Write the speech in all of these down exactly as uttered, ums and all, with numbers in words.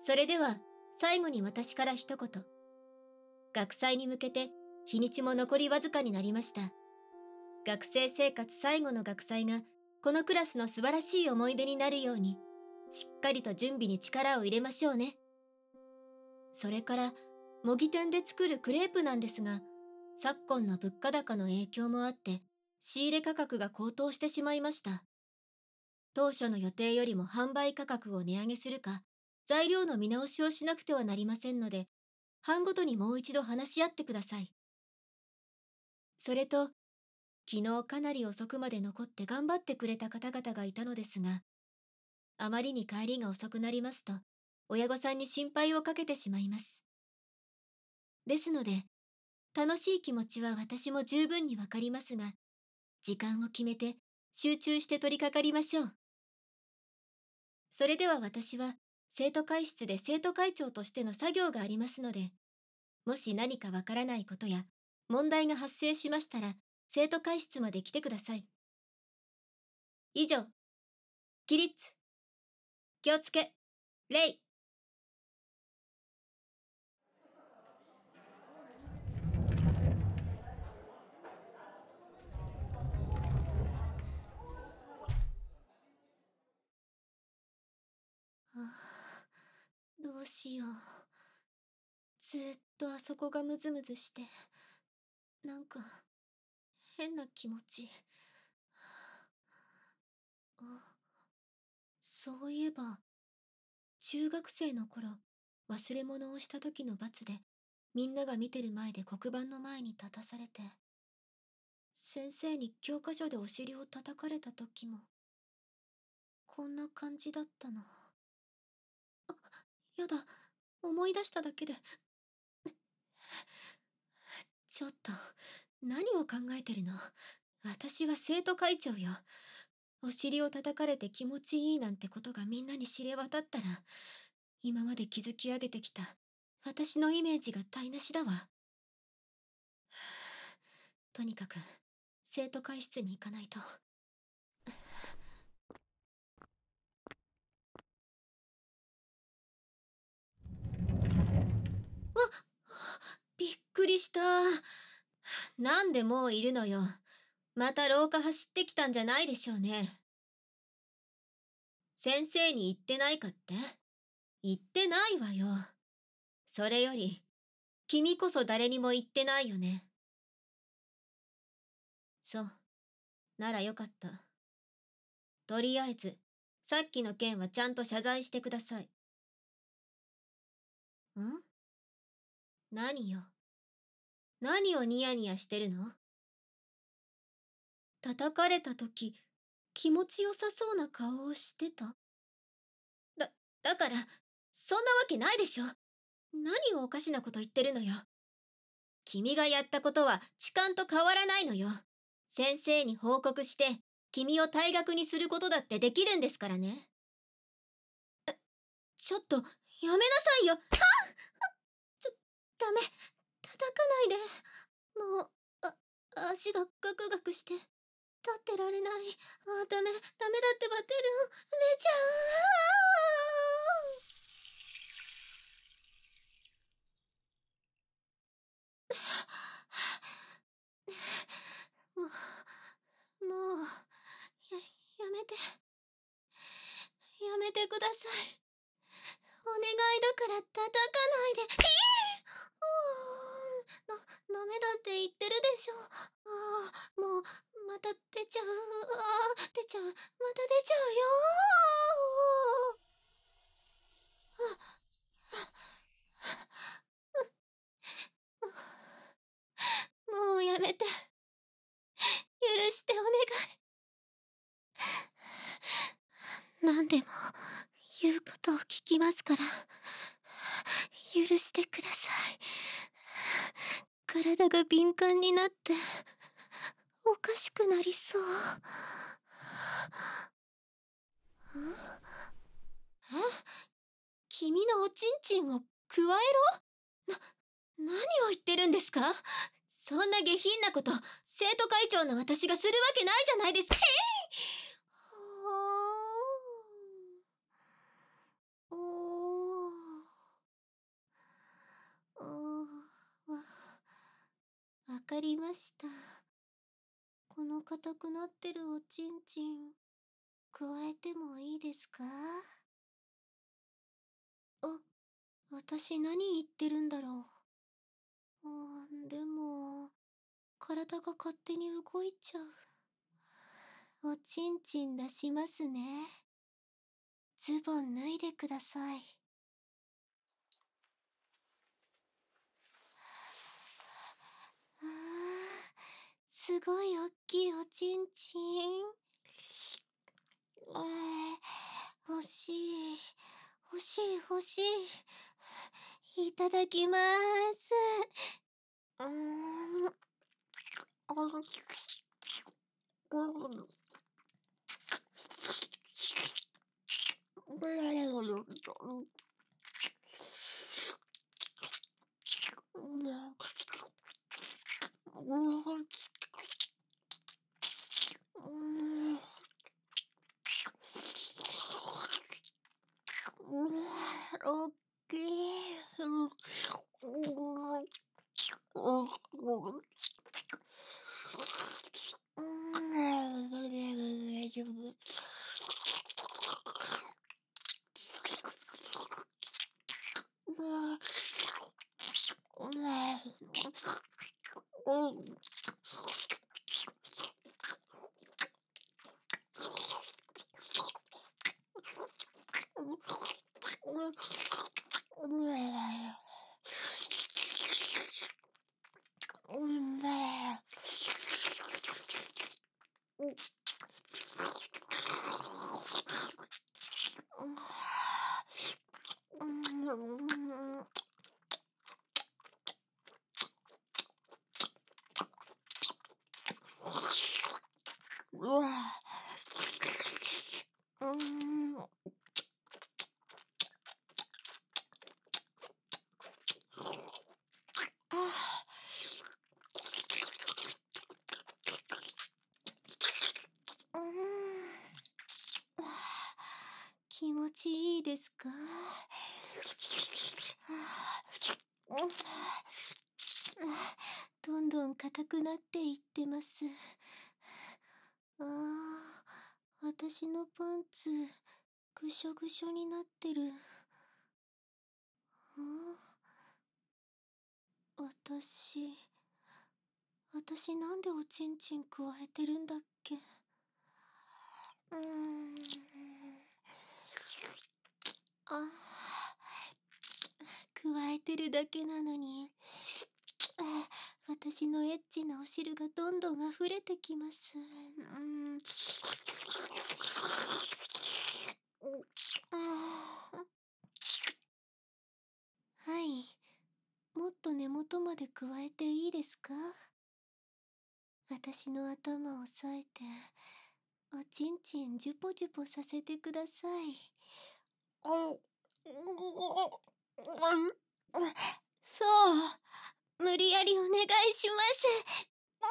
それでは最後に私から一言。学祭に向けて日にちも残りわずかになりました。学生生活最後の学祭がこのクラスの素晴らしい思い出になるように、しっかりと準備に力を入れましょうね。それから模擬店で作るクレープなんですが、昨今の物価高の影響もあって仕入れ価格が高騰してしまいました。当初の予定よりも販売価格を値上げするか、材料の見直しをしなくてはなりませんので、班ごとにもう一度話し合ってください。それと、昨日かなり遅くまで残って頑張ってくれた方々がいたのですが、あまりに帰りが遅くなりますと、親御さんに心配をかけてしまいます。ですので、楽しい気持ちは私も十分にわかりますが、時間を決めて集中して取り掛かりましょう。それでは私は生徒会室で生徒会長としての作業がありますので、もし何かわからないことや問題が発生しましたら、生徒会室まで来てください。以上、起立、気をつけ、礼。ああ、どうしよう。ずーっとあそこがムズムズして、なんか変な気持ち。あ、そういえば、中学生の頃、忘れ物をした時の罰で、みんなが見てる前で黒板の前に立たされて、先生に教科書でお尻を叩かれた時も、こんな感じだったな。あ、やだ、思い出しただけで。ちょっと、何を考えてるの？私は生徒会長よ。お尻を叩かれて気持ちいいなんてことがみんなに知れ渡ったら、今まで築き上げてきた私のイメージが台無しだわ。とにかく、生徒会室に行かないと。あ、びっくりした。なんでもういるのよ。また廊下走ってきたんじゃないでしょうね。先生に言ってないかって？言ってないわよ。それより、君こそ誰にも言ってないよね。そう。ならよかった。とりあえず、さっきの件はちゃんと謝罪してください。ん？何よ。何をニヤニヤしてるの？叩かれた時、気持ちよさそうな顔をしてた？だ、だから、そんなわけないでしょ。何をおかしなこと言ってるのよ。君がやったことは痴漢と変わらないのよ。先生に報告して、君を退学にすることだってできるんですからね。ちょっと、やめなさいよ。はっ！ちょ、ダメ。叩かないで。もう、あ、足がガクガクして、立ってられない。あ、ダメ、ダメだってばてる。寝ちゃう。もう、もう、や、やめて。やめてください。お願いだから叩かないで。えー、な、ダメだって言ってるでしょ。ああ、もう、また出ちゃう。ああ、出ちゃう。また出ちゃうよ。もうやめて。許してお願い。何でも言うことを聞きますから、許してください。体が敏感になっておかしくなりそう。え？君のおちんちんをくわえろ？な、何を言ってるんですか？そんな下品なこと生徒会長の私がするわけないじゃないですか。へい！おー。おー。 かりました。この硬くなってるおちんちん、加えてもいいですか？あ、私何言ってるんだろう。うん、でも、体が勝手に動いちゃう。おちんちん出しますね。ズボン脱いでください。あー、すごいおっきいおちんちん。あー、欲しい。欲しい欲しい。いただきまーす。うーん。あうんおっきい。大丈夫。うわうーん。あー、うーん。気持ちいいですか？うんどんどん硬くなっていってます。ああ、私のパンツ、ぐしょぐしょになってる。あ私、私なんでおちんちん加えてるんだっけ？うーん。あ加えてるだけなのに、あ私のエッチなお汁がどんどん溢れてきます。うーん。あはい。もっと根元まで加えていいですか？私の頭を押さえて、おちんちんジュポジュポさせてください。そう、無理やりお願いします。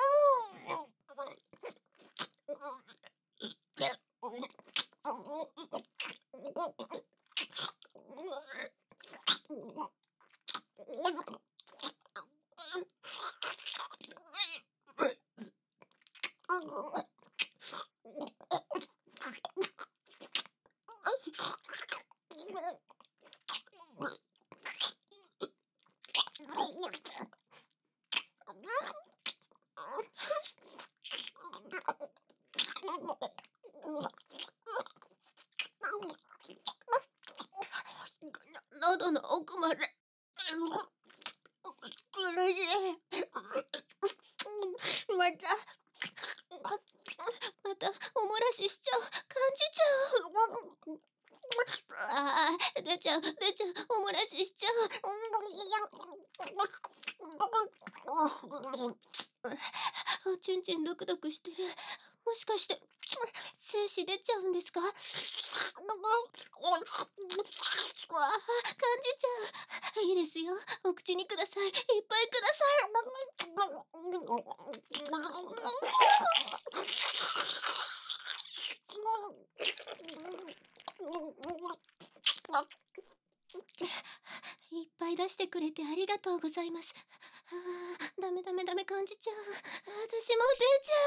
喉の奥まで。苦しい。また、また、おもらししちゃう。感じちゃう。ああ、出ちゃう、出ちゃう。おもらししちゃう。おちんちんドクドクしてる。もしかして、精子出ちゃうんですか？わあ、感じちゃう。いいですよ。お口にください。いっぱいください。いっぱい出してくれてありがとうございます。 あ、ダメダメダメ感じちゃう。私も出ちゃ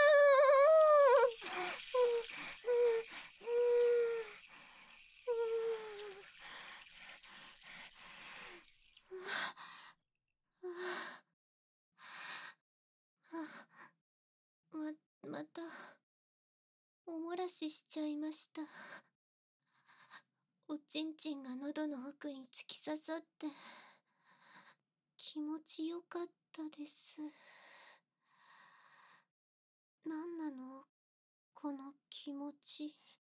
う。ま、また、おもらししちゃいました。おちんちんが喉の奥に突き刺さって、気持ちよかったです。なんなのこの気持ち。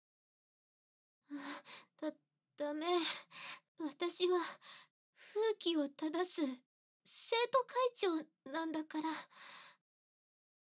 だ、ダメ。私は、風紀を正す、生徒会長なんだから。